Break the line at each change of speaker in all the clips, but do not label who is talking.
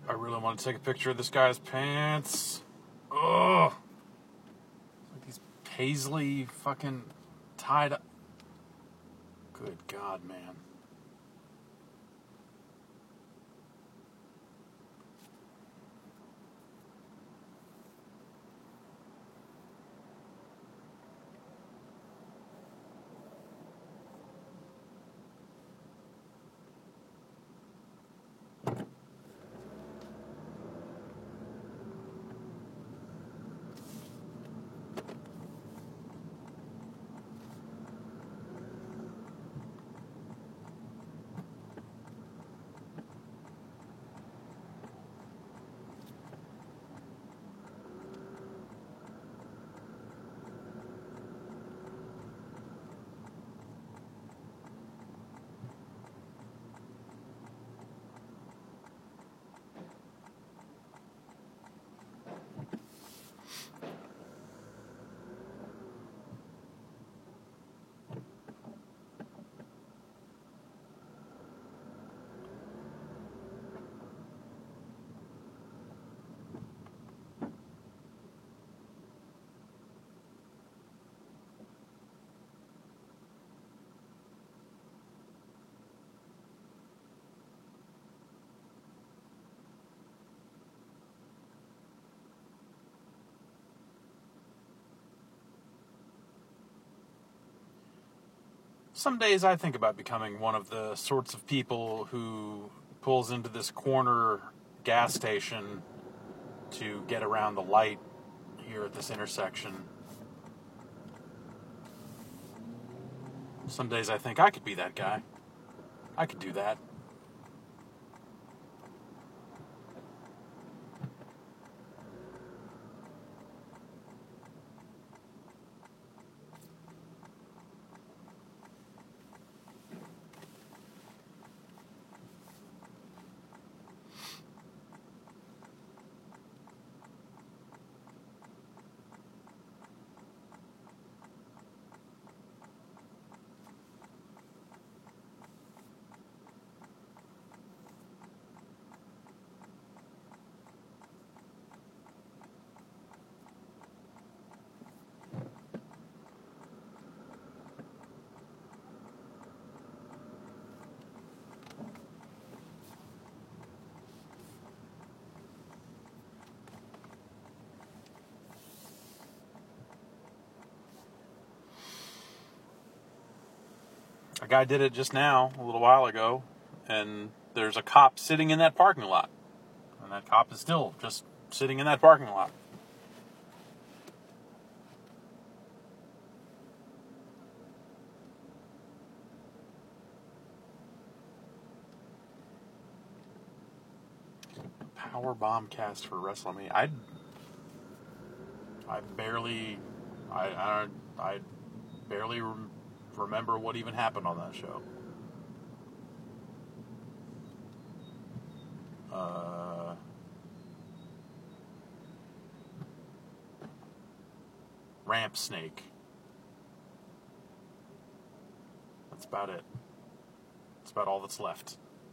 I really want to take a picture of this guy's pants. Ugh. Like these paisley fucking tied up. Good God, man. Some days I think about becoming one of the sorts of people who pulls into this corner gas station to get around the light here at this intersection. Some days I think I could be that guy. I could do that. A guy did it just now, a little while ago, and there's a cop sitting in that parking lot. And that cop is still just sitting in that parking lot. Power bomb cast for WrestleMania. I barely remember what even happened on that show. Ramp Snake. That's about it. That's about all that's left.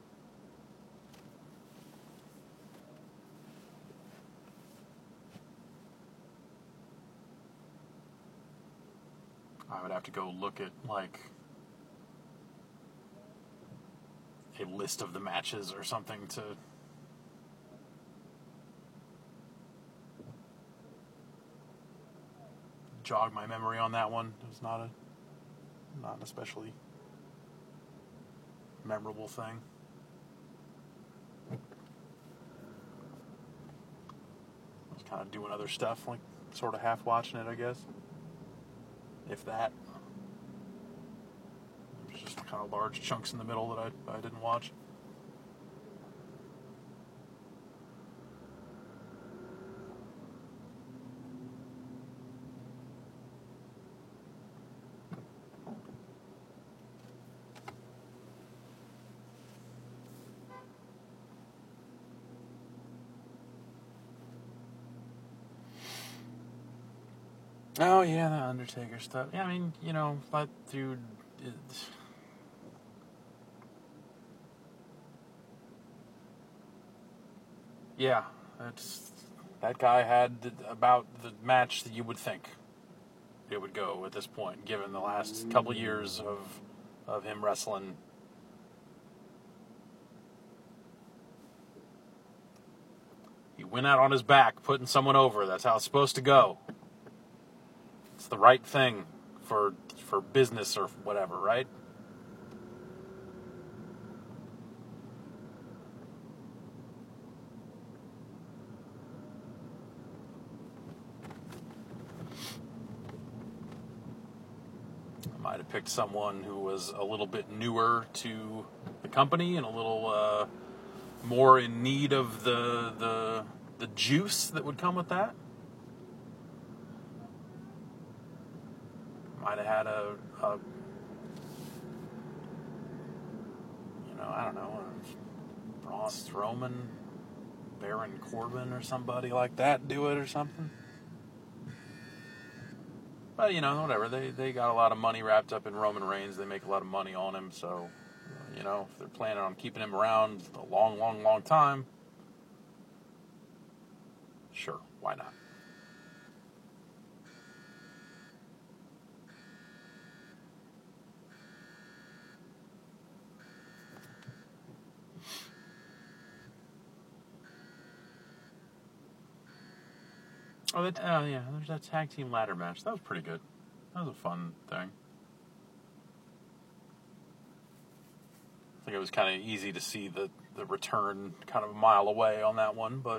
I would have to go look at, like, a list of the matches or something to jog my memory on that one. It was not an especially memorable thing. I was kind of doing other stuff, like sort of half watching it, I guess. If that. There's just kind of large chunks in the middle that I didn't watch. Oh, yeah, the Undertaker stuff. Yeah, I mean, you know, that dude... Yeah, that guy had about the match that you would think it would go at this point, given the last couple years of him wrestling. He went out on his back, putting someone over. That's how it's supposed to go. It's the right thing for business or whatever, right? I might have picked someone who was a little bit newer to the company and a little more in need of the juice that would come with that. Might have had a I don't know, Braun Strowman, Baron Corbin or somebody like that do it or something. But, whatever. They got a lot of money wrapped up in Roman Reigns. They make a lot of money on him. So, if they're planning on keeping him around a long, long, long time, sure, why not? There's that tag team ladder match. That was pretty good. That was a fun thing. I think it was kind of easy to see the return kind of a mile away on that one, but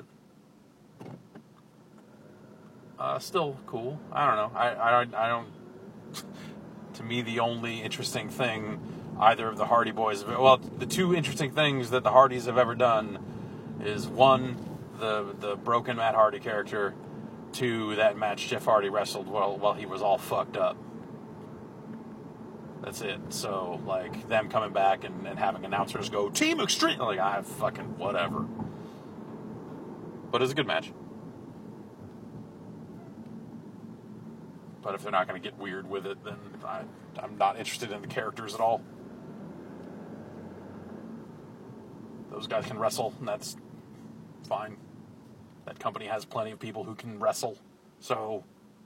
still cool. I don't know. I don't. To me, the only interesting thing either of the Hardy Boys, the two interesting things that the Hardys have ever done is one, the broken Matt Hardy character. To that match Jeff Hardy wrestled while he was all fucked up. That's it. So, them coming back and having announcers go, Team Extreme! I fucking whatever. But it's a good match. But if they're not going to get weird with it, then I'm not interested in the characters at all. Those guys can wrestle, and that's fine. That company has plenty of people who can wrestle, so...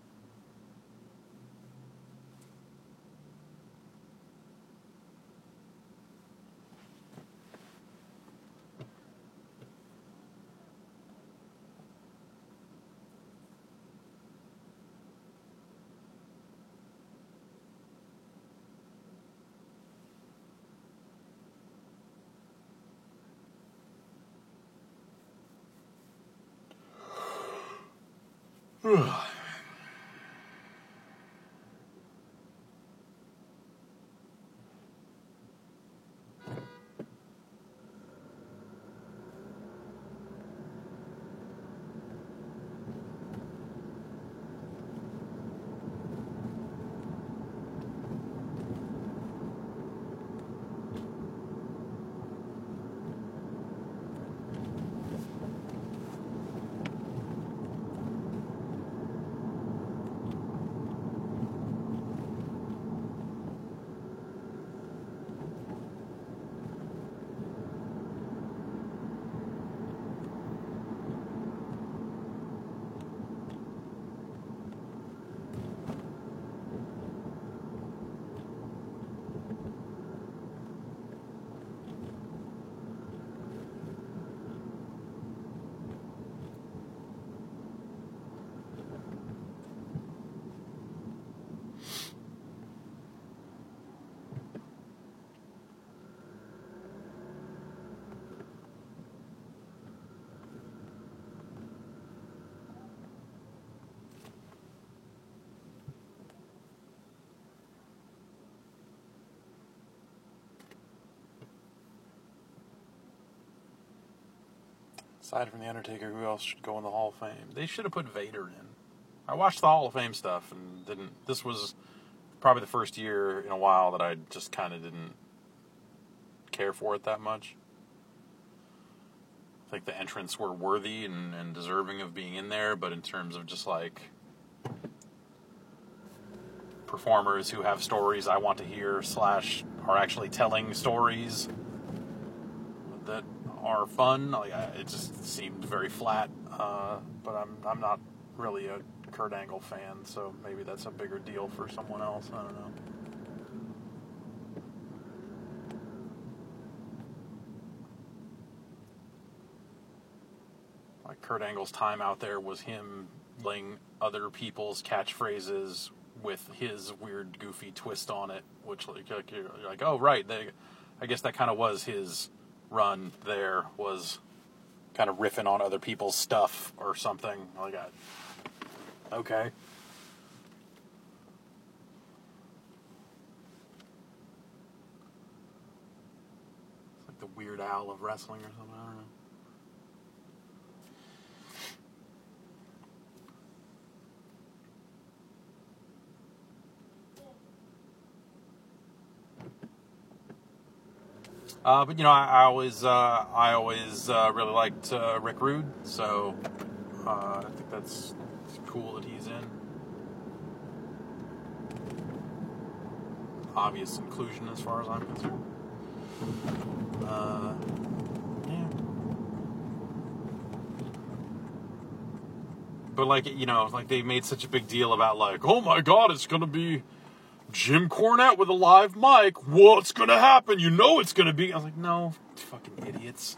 Aside from The Undertaker, who else should go in the Hall of Fame? They should have put Vader in. I watched the Hall of Fame stuff and didn't... This was probably the first year in a while that I just kind of didn't care for it that much. I think the entrants were worthy and deserving of being in there, but in terms of just performers who have stories I want to hear / are actually telling stories, that are fun. Like, it just seemed very flat. But I'm not really a Kurt Angle fan, so maybe that's a bigger deal for someone else. I don't know. Like, Kurt Angle's time out there was him laying other people's catchphrases with his weird, goofy twist on it, which, you're like, oh, right, I guess that kind of was his run there, was kind of riffing on other people's stuff or something. Like, okay. It's like the Weird Al of wrestling or something, I don't know. But I always really liked Rick Rude, so I think that's cool that he's in. Obvious inclusion as far as I'm concerned. Yeah. But like they made such a big deal about like, oh my God, it's gonna be Jim Cornette with a live mic. What's gonna happen? You know it's gonna be. I was like, no, fucking idiots.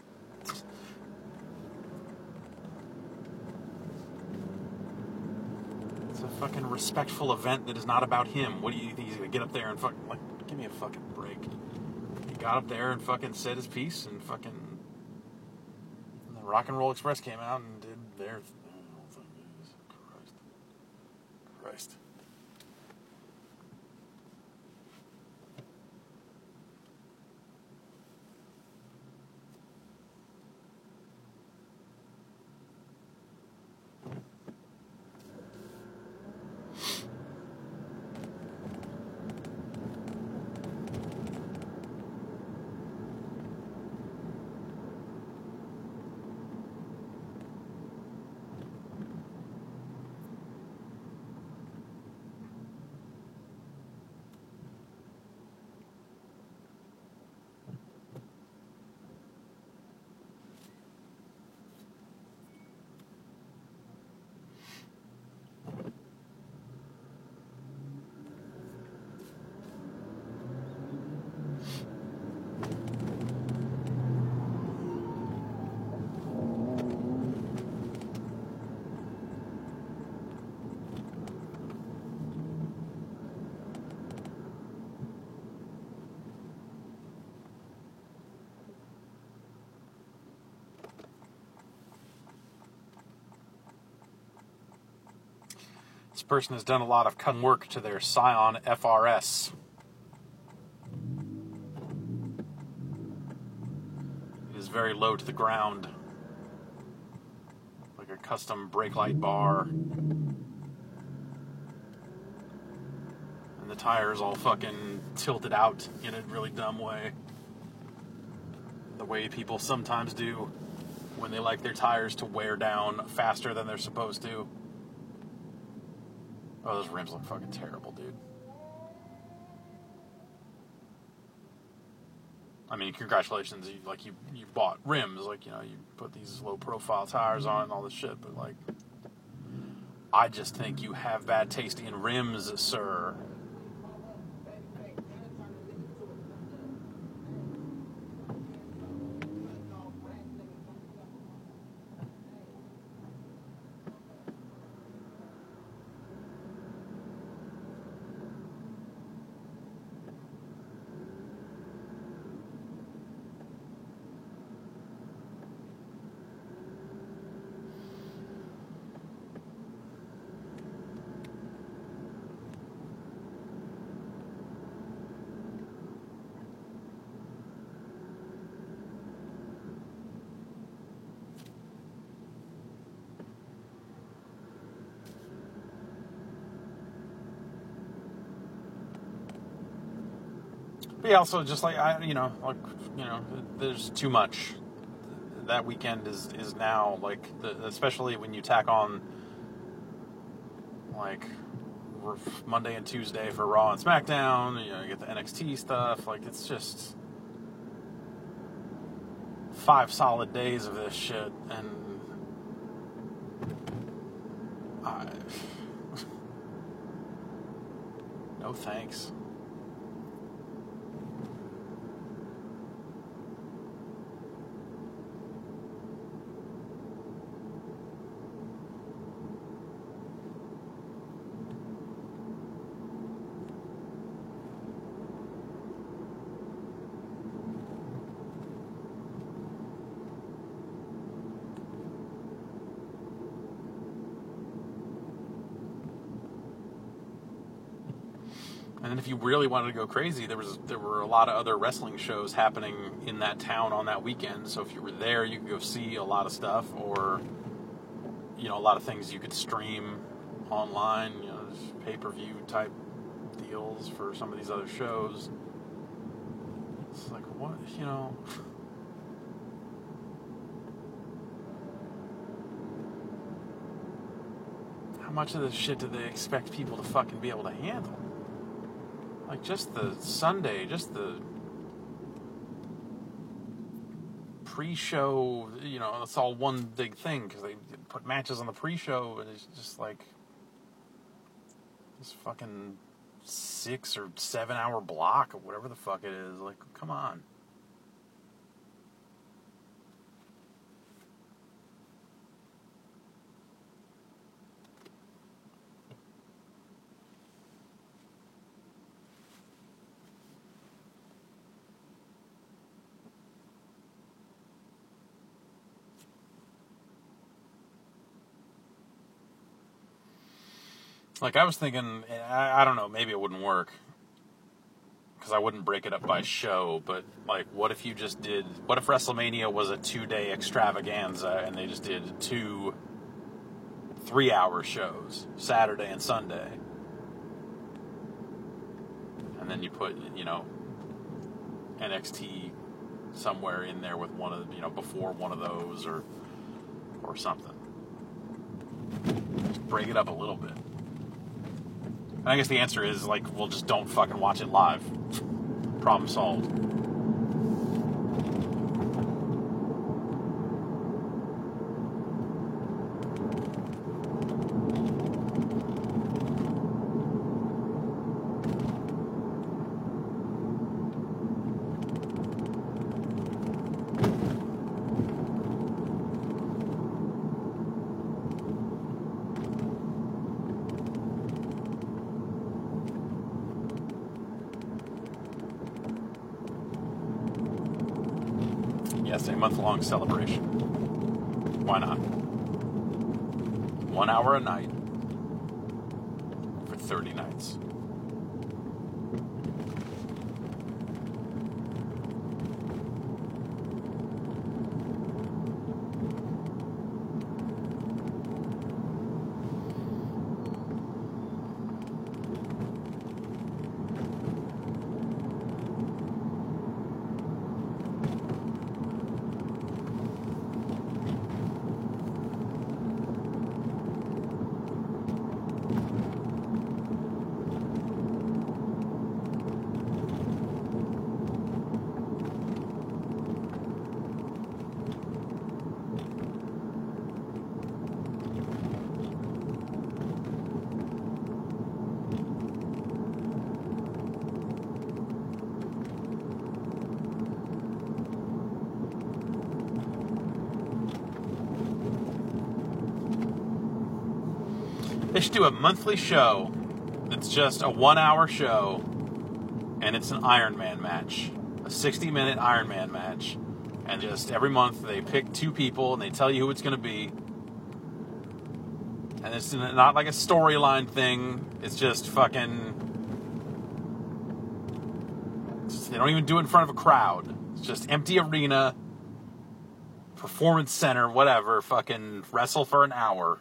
It's a fucking respectful event that is not about him. What do you think he's gonna get up there and fucking, like, give me a fucking break? He got up there and fucking said his piece and fucking. And the Rock and Roll Express came out and did their. Christ. This person has done a lot of custom work to their Scion FRS. It is very low to the ground. Like a custom brake light bar. And the tires all fucking tilted out in a really dumb way. The way people sometimes do when they like their tires to wear down faster than they're supposed to. Oh, those rims look fucking terrible, dude. I mean, congratulations, you bought rims, you put these low-profile tires on and all this shit, but, I just think you have bad taste in rims, sir. But yeah, also just there's too much. That weekend is now especially when you tack on Monday and Tuesday for Raw and SmackDown. You get the NXT stuff. It's just 5 solid days of this shit, and no thanks. And then if you really wanted to go crazy, there were a lot of other wrestling shows happening in that town on that weekend. So if you were there, you could go see a lot of stuff, or a lot of things you could stream online. Pay-per-view type deals for some of these other shows. It's like, what, How much of this shit do they expect people to fucking be able to handle? Like, just the Sunday, just the pre-show, it's all one big thing, because they put matches on the pre-show, and it's just like this fucking 6 or 7 hour block, or whatever the fuck it is. Like, come on. Like, I was thinking, I don't know, maybe it wouldn't work, because I wouldn't break it up by show, but, like, what if WrestleMania was a 2-day extravaganza, and they just did 2 3-hour shows, Saturday and Sunday, and then you put, NXT somewhere in there with one of, before one of those, or something. Just break it up a little bit. I guess the answer is, like, well, just don't fucking watch it live. Problem solved. Yes, a month-long celebration. Why not? 1 hour a night for 30 nights. They should do a monthly show that's just a 1 hour show, and it's an Iron Man match. A 60-minute Iron Man match. And just every month they pick 2 people and they tell you who it's going to be. And it's not like a storyline thing. It's just fucking... They don't even do it in front of a crowd. It's just empty arena, performance center, whatever. Fucking wrestle for an hour.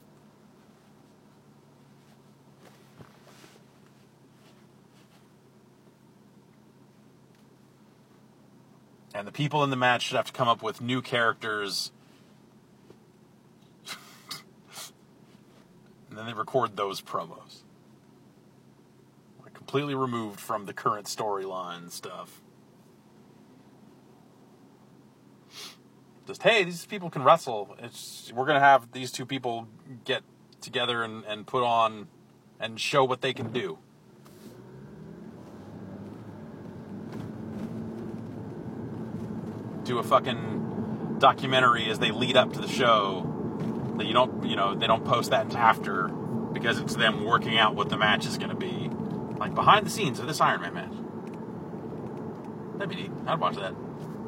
And the people in the match should have to come up with new characters. And then they record those promos. Like, completely removed from the current storyline stuff. Just, hey, these people can wrestle. We're going to have these two people get together and put on and show what they can do. Do a fucking documentary as they lead up to the show that they don't post that after because it's them working out what the match is going to be. Like behind the scenes of this Iron Man match. That'd be neat. I'd watch that.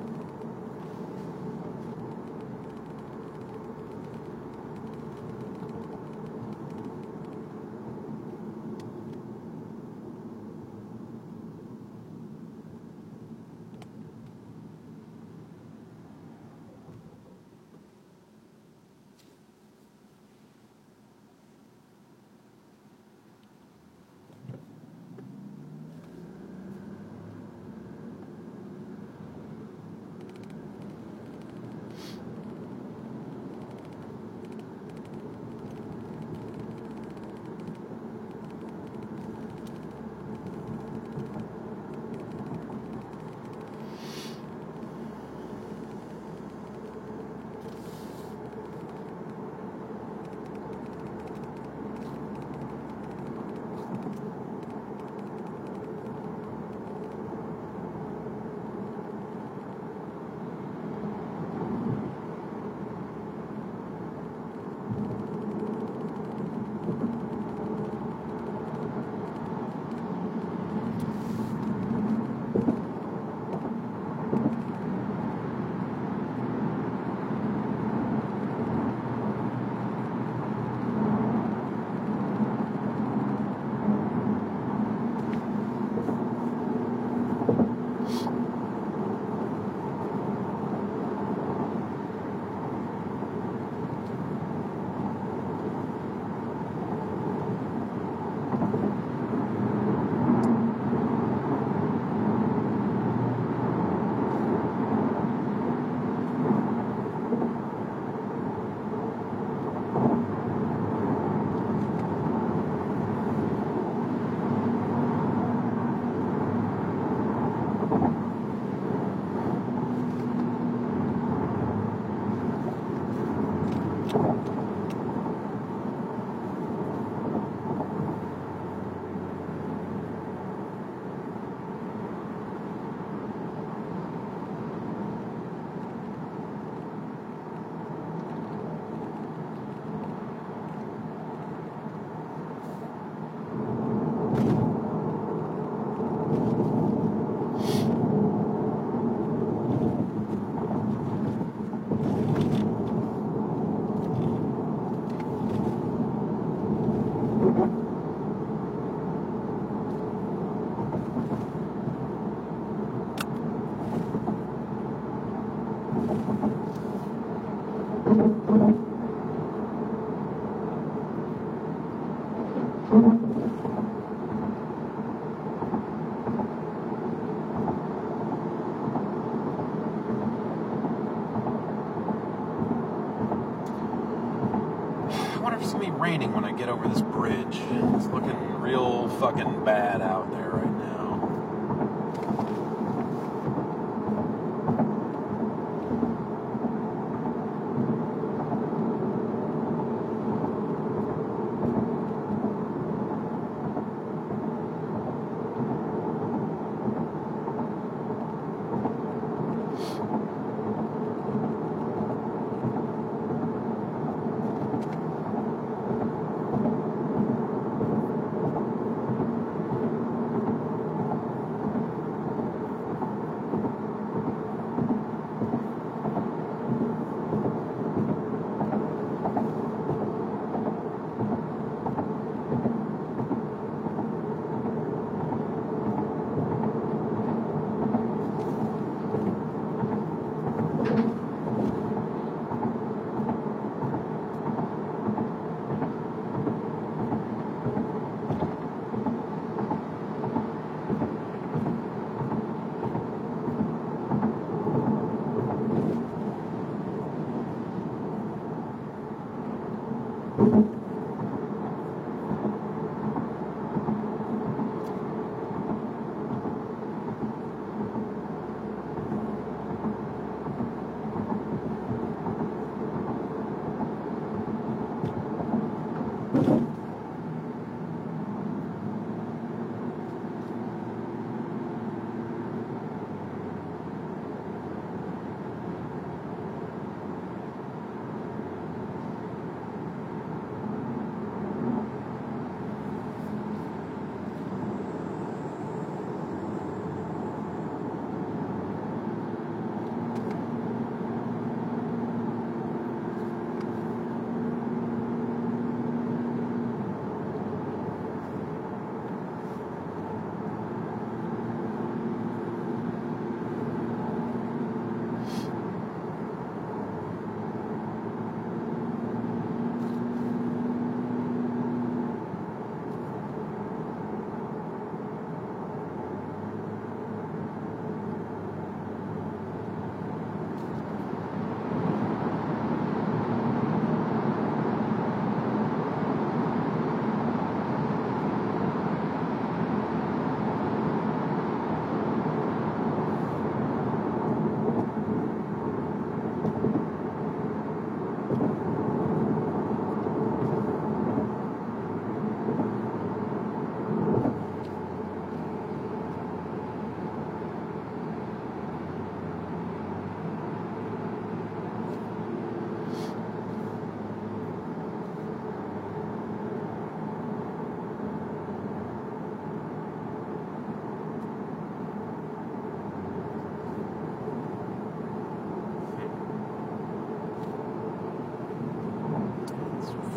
Raining when I get over this bridge. It's looking real fucking bad out there right now.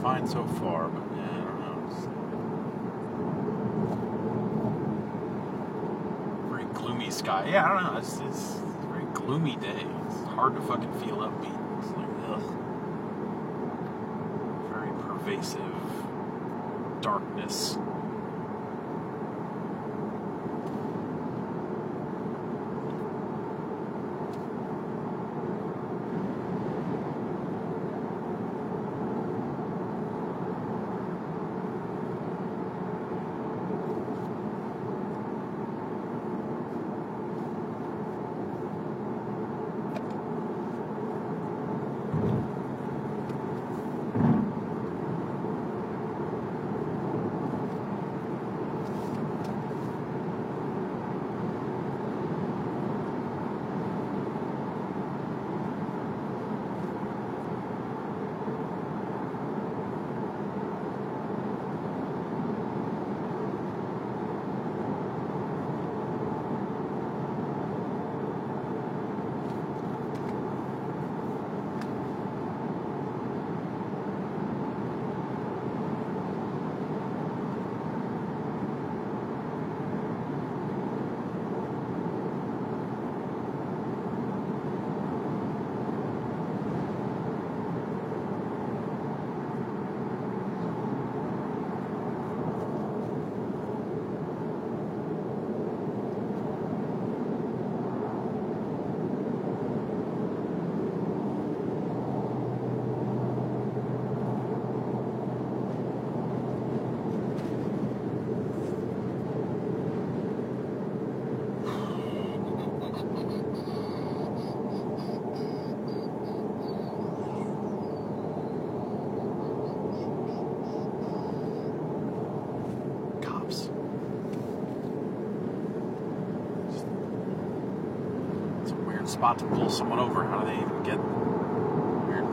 fine so far, but yeah, I don't know. It's very gloomy sky. Yeah, I don't know. It's a very gloomy day. It's hard to fucking feel upbeat. It's like, ugh. Very pervasive darkness. Spot to pull someone over. How do they even get weird?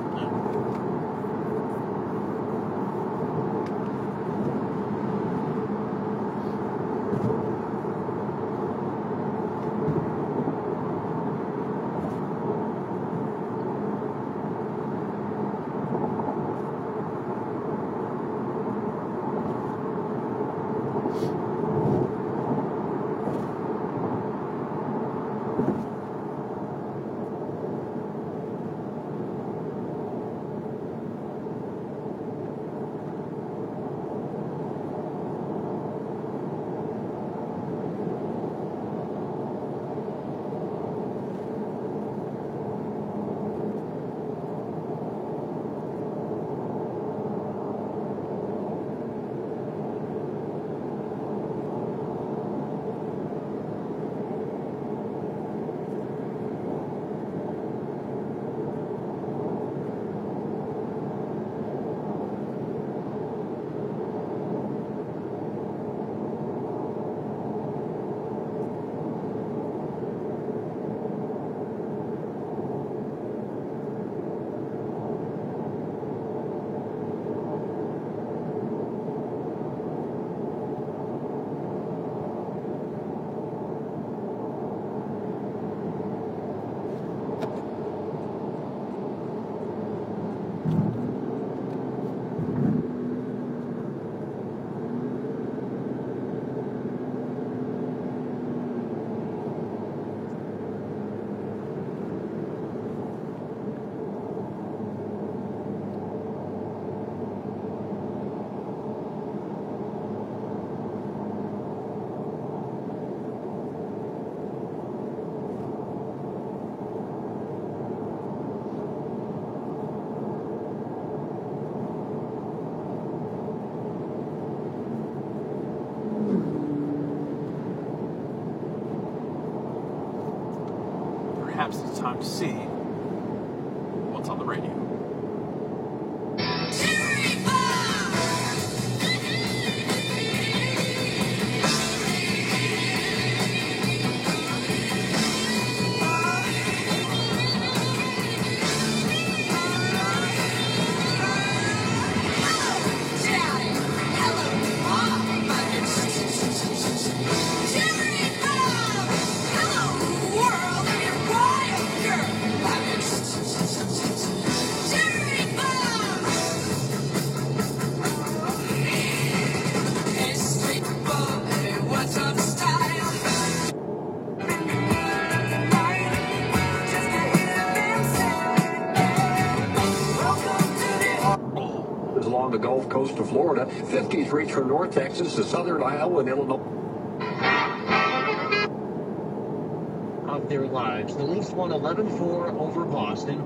Perhaps it's time to see what's on the radio.
Hello, world, and wild girl. the Gulf Coast of Florida. 50s reach from North Texas to southern Iowa and Illinois.
Of their lives, the Leafs won 11-4 over Boston.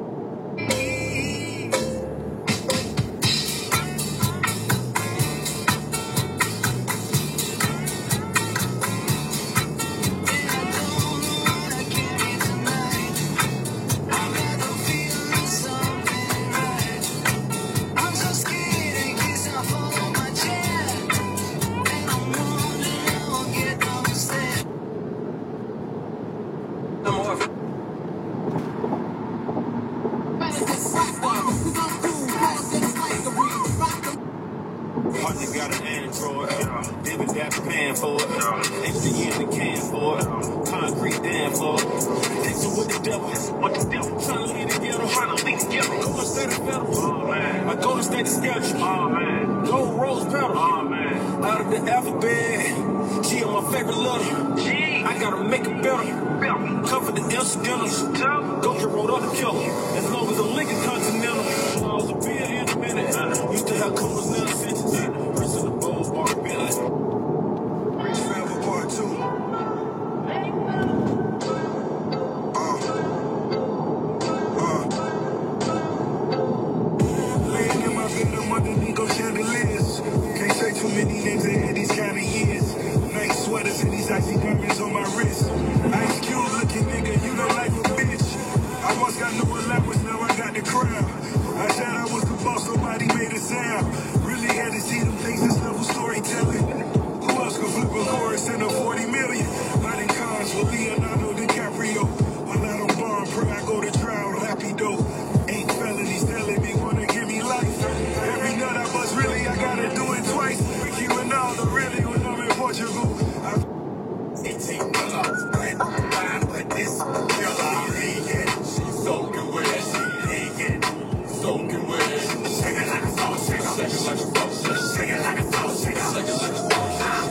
Partner got an Android, David got a pan for it, extra in the can for it, concrete dam for it. Dancing with the devil, trying to lead together, Golden State is better, oh man. My Golden State is sketchy, oh man. Gold rose pedal, oh man. Out of the alphabet, G on my favorite letter, G. I gotta make it better. Cover the incidentals, Goja rolled up the killer. As long as I'm linking continental, I was a beer in a minute. Used to have coolers, now sentences. Rest of the bowl, bar Billy. Rich Travel Part 2. Laying in my bed, I'm underneath those chandeliers. Can't say too many names in here these kind of years. Nice sweaters and these icy diamonds on my wrist. Ice Cube looking nigga, you know like a bitch. I once got no allowance, now I got the crown. I said I was the boss, nobody made a sound. Really had to see them things, this level storytelling. Who else could flip a chorus in a 40 million? Mighty cars with Leonardo DiCaprio. When I don't bomb, pray I go to trial, happy dough. 8 felonies telling me wanna give me life. Every nut I bust, really I gotta do it twice. Ricky Ronaldo, really when I'm in Portugal. It's a but this girl leaking. She's soaking with it, she leaking. Soaking with it. Shake it like a salt shaker. Shake it like a salt shaker. Shake it like a salt shaker. Shake it like a salt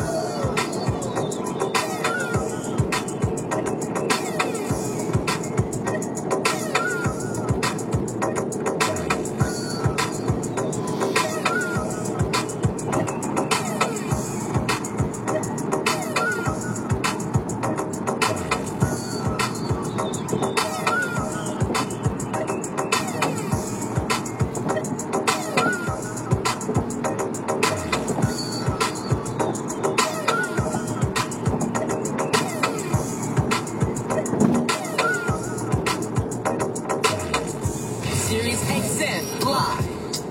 Series XM Live.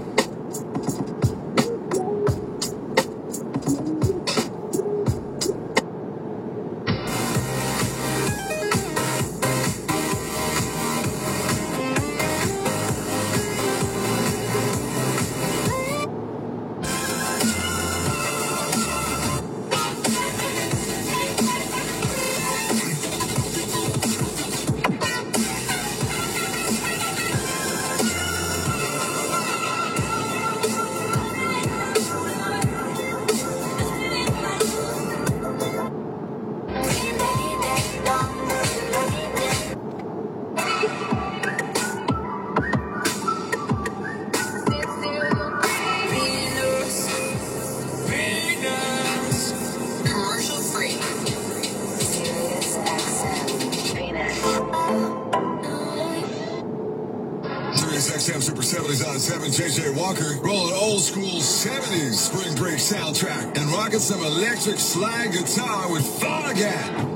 Commercial free. Sirius XM Phoenix.
Sirius XM Super 70s on 7. JJ Walker rolling old school 70s spring break soundtrack and rocking some electric slide guitar with Foghat.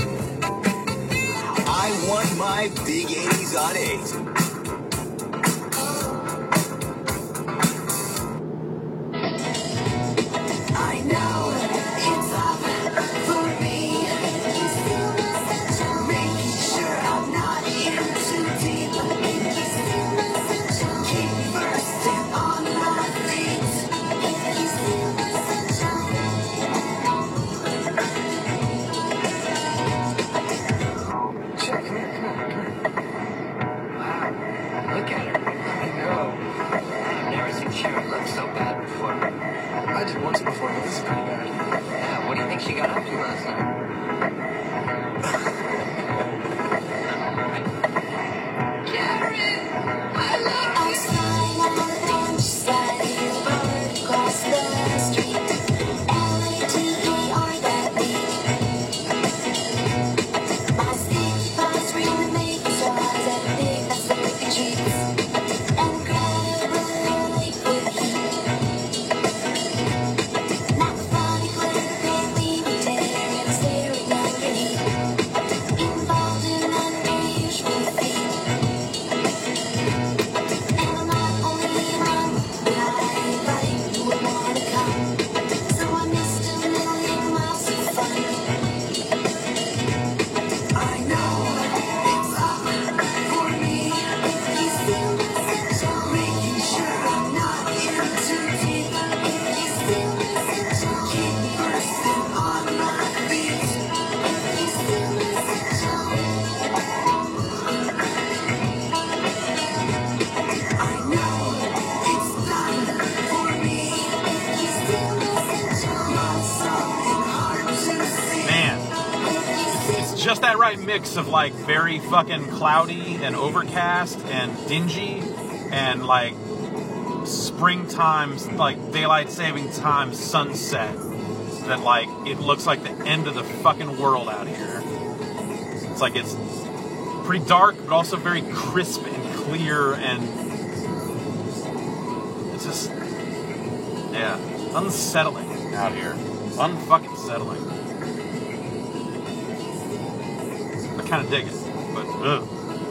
I want my big 80s on 8.
mix of like very fucking cloudy and overcast and dingy and like springtime, like daylight saving time sunset that like it looks like the end of the fucking world out here. It's like it's pretty dark but also very crisp and clear, and it's just, yeah, unsettling out here. Unfucking settling. I kind of dig it, but ugh.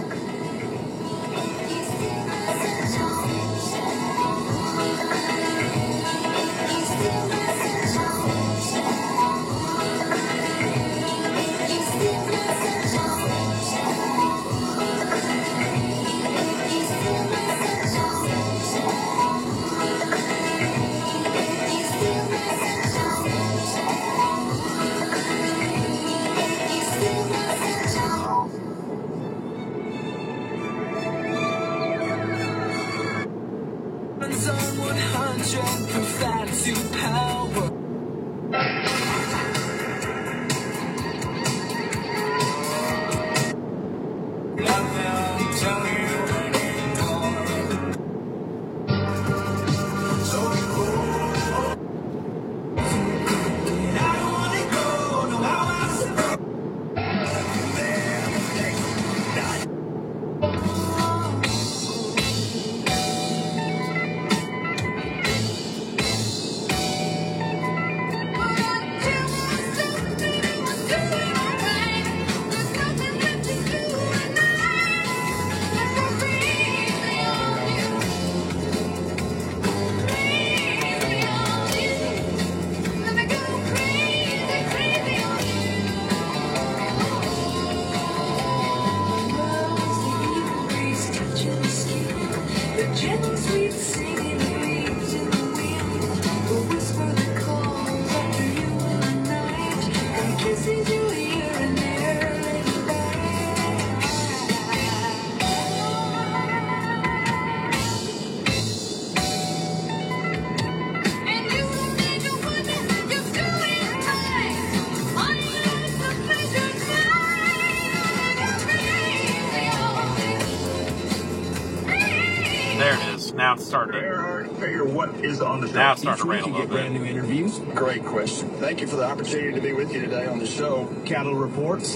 There it is. Now it's starting to
Figure what is on the show.
Now it's starting to rain a
Each week
little
you get brand
bit.
new interviews. Great question. Thank you for the opportunity to be with you today on the show. Cattle Reports.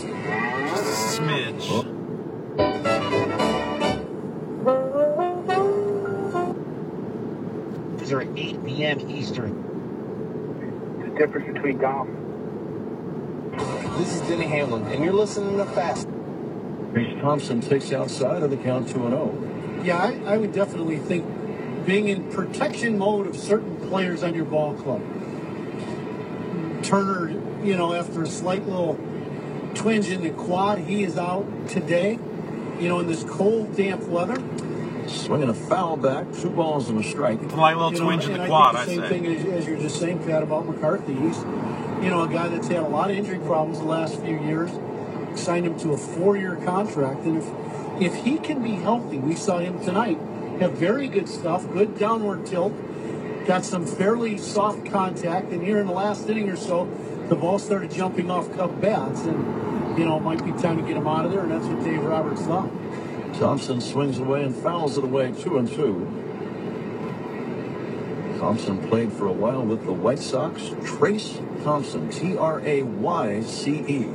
Smidge.
These are 8 p.m. Eastern.
The difference between golf.
This is Denny Hamlin, and you're listening to Fast. Reese Thompson takes outside of the count 2-0.
Yeah, I would definitely think being in protection mode of certain players on your ball club. Turner, you know, after a slight little twinge in the quad, he is out today, you know, in this cold, damp weather.
Swinging a foul back, 2 balls and a strike.
Like a little
You know,
twinge in
and
the
I
quad, I
think the
say.
same thing as you're just saying, Pat, about McCarthy. He's, you know, a guy that's had a lot of injury problems the last few years. Signed him to a 4-year contract, and if he can be healthy, we saw him tonight have very good stuff, good downward tilt, got some fairly soft contact, and here in the last inning or so, the ball started jumping off Cub bats, and you know, it might be time to get him out of there, and that's what Dave Roberts thought.
Thompson swings away and fouls it away 2-2. Thompson played for a while with the White Sox. Trace Thompson, Trayce.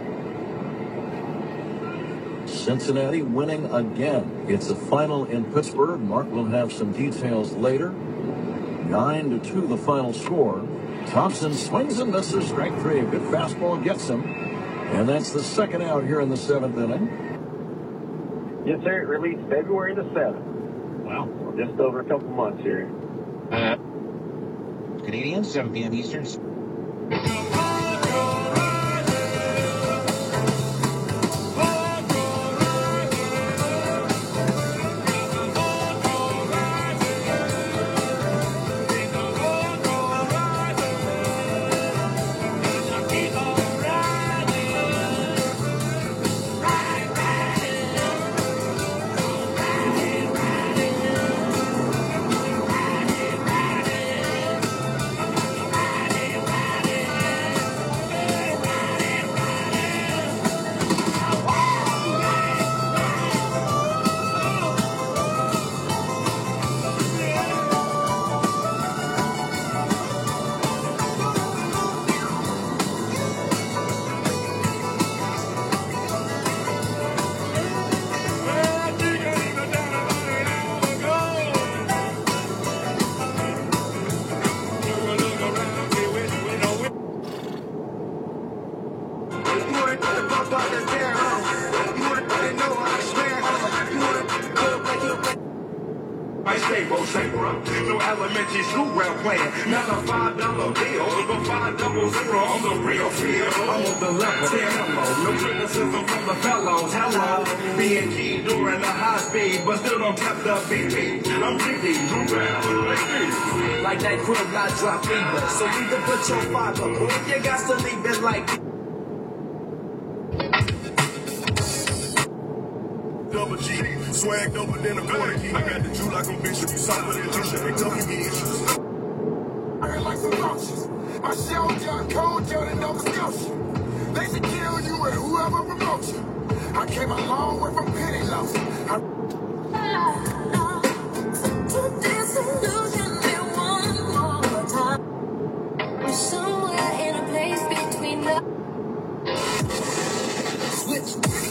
Cincinnati winning again. It's a final in Pittsburgh. Mark will have some details later. 9-2 the final score. Thompson swings and misses. Strike 3. A good fastball gets him. And that's the second out here in the 7th inning.
Yes, sir. It released February the 7th.
Wow.
Just over a couple months here.
Canadians, 7 p.m. Eastern.
stable saver. No elementary school round playing. Not a $5 bill, but 500 on the real field. I'm on the level, say hello. No criticism from the fellows. Hello, being key during the high speed, but still don't tap the BP. I'm GD,
like that crib got drop fever. So either put your fiber or you got to leave it like
double G, swag over than a quarter key. I got the Jew like a bishop, you saw with it, Trisha, they tell me issues.
I heard like some roaches. I showed you, cold you, and Nova Scotia. They should kill you and whoever promotes you. I came a long way from penny loaf.
Somewhere in a place between the switch.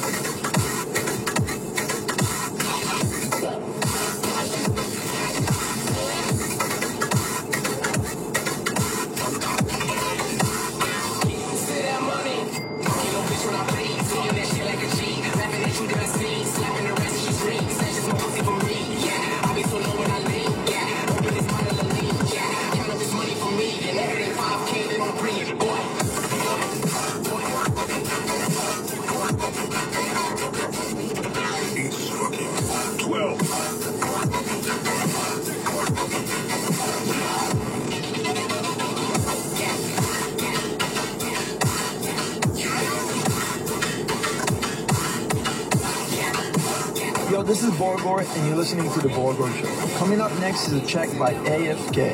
Yo, this is Borgor, and you're listening to The Borgor Show. Coming up next is a check by AFK.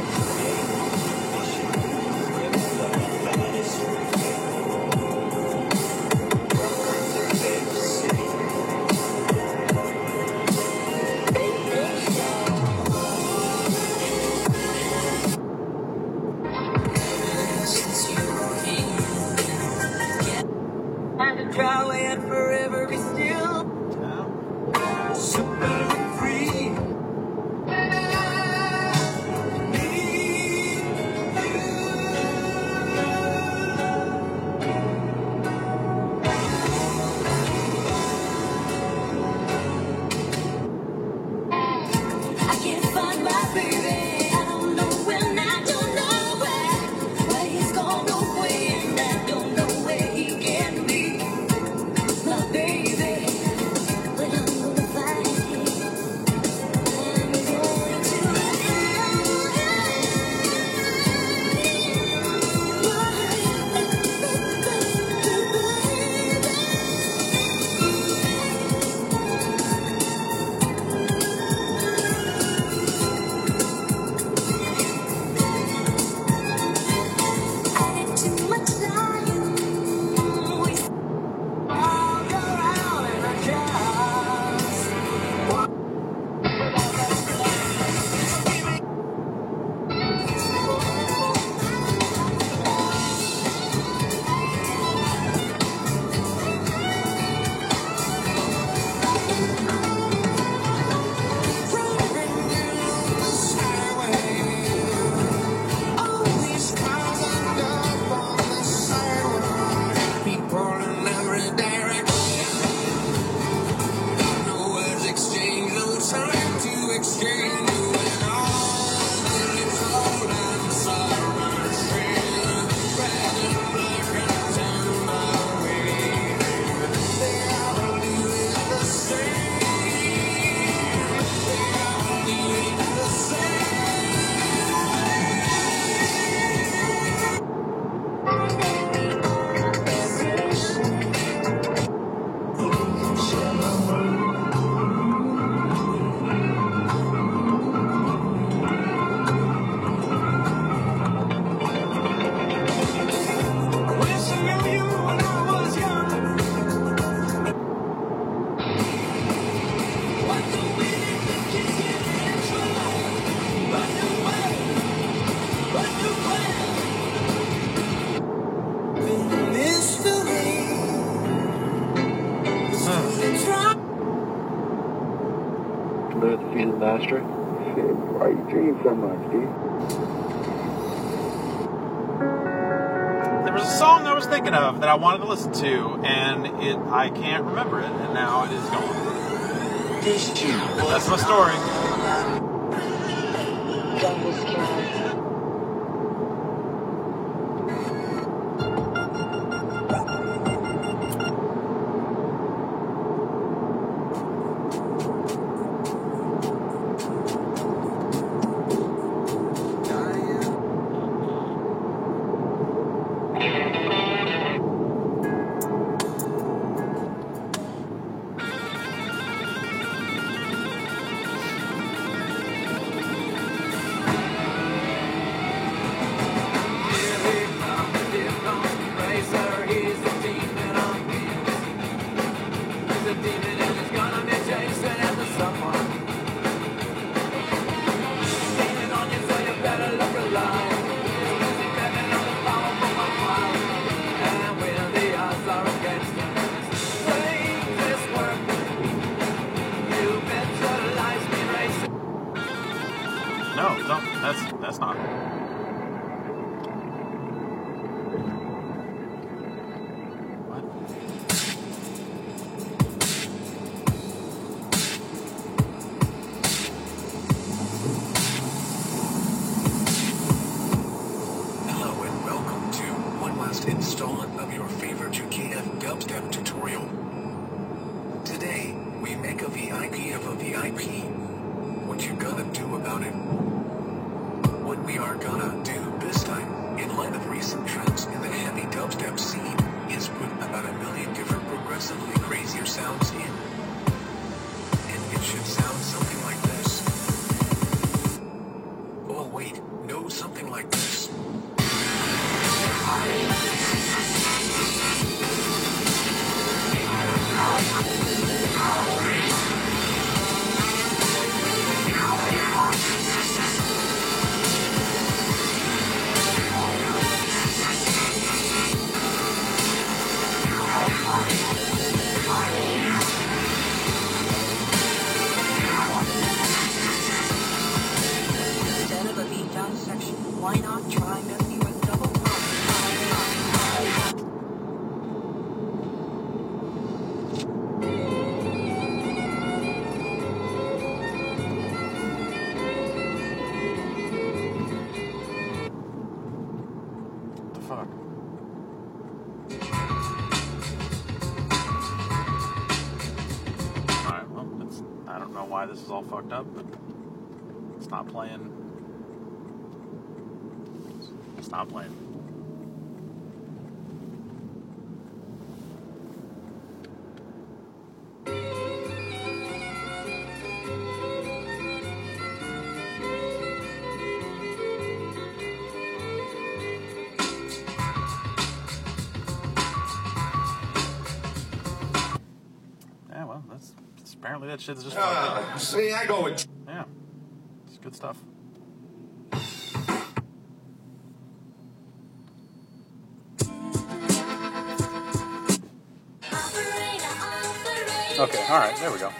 and to try and forever be still. Super free.
I can't find my baby. I don't know when, I don't know where. But he's gone away and I don't know where he can be. My baby, but I'm gonna find him. I'm going to too much lying. We all go around and I just
Always cars end up on the sidewalk. People in every direction. No words exchanged, no time to exchange. When all is cold and sorrow stream, red and black and tambourine. They all do the same. They all do the same. Wish I knew you when I was young. What do we need to keep getting in trouble? But do well, but do well. Mystery.
Familiar with the Feed the Master?
Why you dream so much, dude?
There was a song I was thinking of that I wanted to listen to, and I can't remember it, and now it is gone. That's my story.
Thanks, Cat.
No, don't. That's not. What?
Hello and welcome to one last installment of your favorite UKF dubstep tutorial. Today, we make a VIP of a VIP. What you gonna do about it? What we are gonna do this time, in light of recent trends in the heavy dubstep scene, is put about 1 million different progressively crazier sounds in. And it should sound something like this. Oh wait, no, something like this.
Instead of a beat down section, why not try messing with double pop?
What the fuck? Alright, well, I don't know why this is all fucked up, but it's not playing. It's not playing. Yeah, well, apparently that shit's just fucked up.
See, I go with...
Yeah, it's good stuff. Okay, all right, there we go.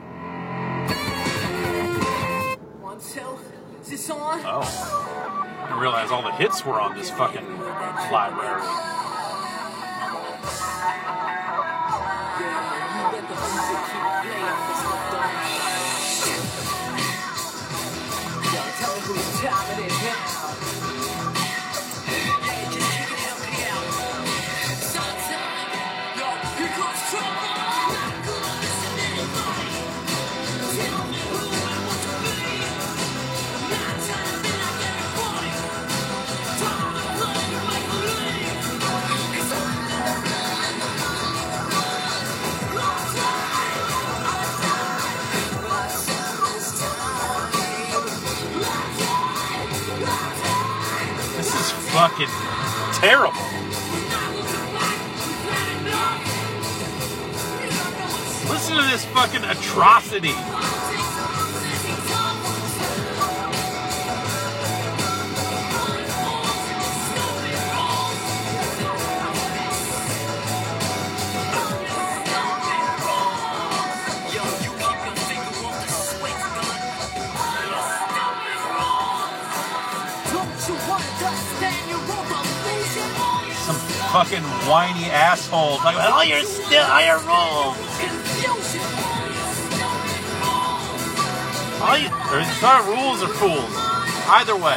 So, is this on?
Oh. didn't realize all the hits were on this fucking library. This is fucking terrible. Listen to this fucking atrocity. Some fucking whiny asshole. Like, oh, you're still higher rules. It's not rules or fools. Either way.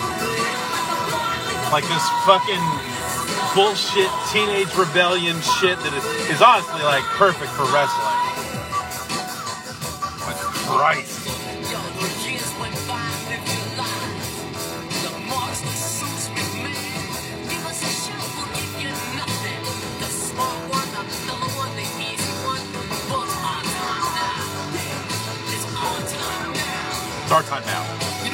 Like this fucking bullshit teenage rebellion shit that is honestly like perfect for wrestling. Christ. It's our time now.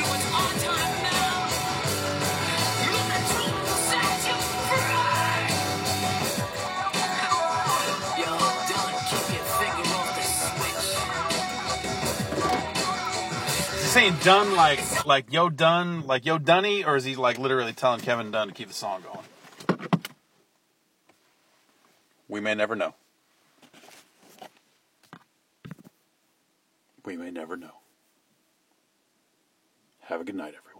Is he saying done like yo done, like yo Dunny, or is he like literally telling Kevin Dunn to keep the song going? We may never know. We may never know. Have a good night, everyone.